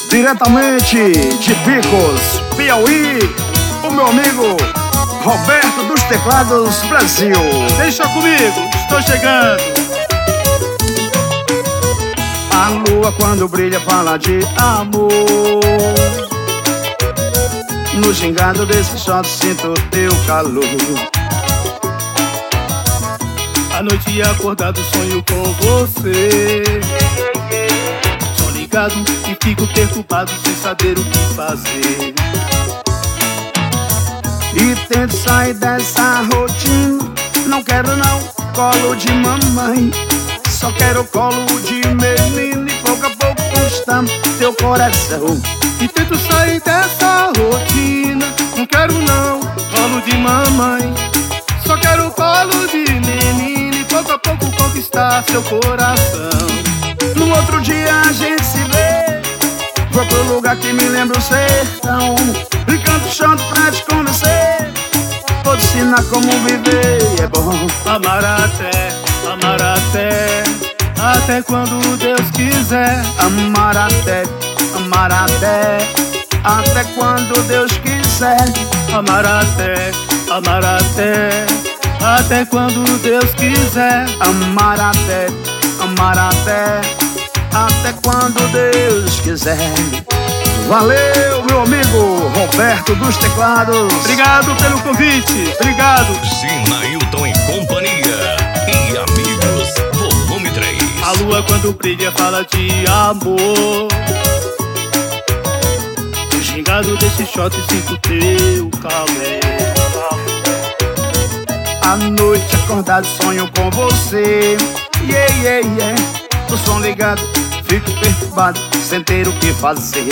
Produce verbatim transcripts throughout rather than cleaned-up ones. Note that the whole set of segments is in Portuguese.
Diretamente de Picos, Piauí, o meu amigo Roberto dos Teclados Brasil. Deixa comigo, estou chegando. A lua quando brilha fala de amor. No gingado desse shot sinto teu calor. À noite acordado sonho com você. Tô ligado e fico perturbado sem saber o que fazer. E tento sair dessa rotina. Não quero não colo de mamãe, só quero colo de menino. E pouco a pouco conquistar teu coração. E tento sair dessa rotina. Não quero não colo de mamãe, só quero colo de menino. E pouco a pouco conquistar seu coração. No outro dia a gente se vê. Vou pro lugar que me lembra o sertão. E canto choro pra te convencer. Vou te ensinar como viver, é bom. Amar até, amar até, até quando Deus quiser. Amar até, amar até, até quando Deus quiser. Amar até, amar até, até quando Deus quiser. Amar até, amar até, até quando Deus quiser. Valeu, meu amigo Roberto dos Teclados. Obrigado pelo convite, obrigado. Sinailton e Companhia e Amigos, volume três. A lua quando brilha fala de amor. No gingado desse shot sinto teu calor. À noite acordado sonho com você. Yeah, yeah, yeah. O som ligado, fico perturbado sem ter o que fazer.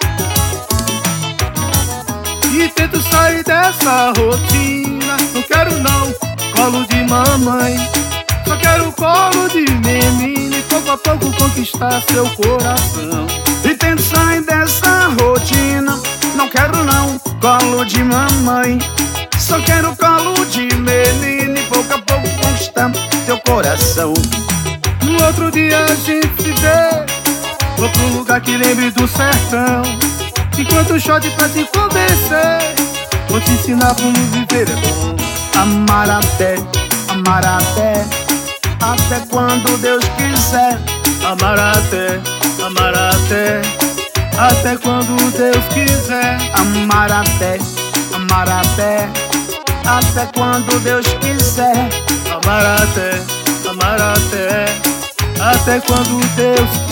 E tento sair dessa rotina. Não quero não colo de mamãe, só quero colo de menino. E pouco a pouco conquistar seu coração. E tento sair dessa rotina. Não quero não colo de mamãe, só quero colo de menino. E pouco a pouco conquistar teu coração. No outro dia a gente se vê. Vou pro lugar que lembre do sertão. Enquanto o shot pra te convencer, vou te ensinar como viver é bom. Amar até, amar até, até quando Deus quiser. Amar até, amar até, até quando Deus quiser. Amar até, amar até, até quando Deus quiser. Amar até, amar até, até quando Deus quiser.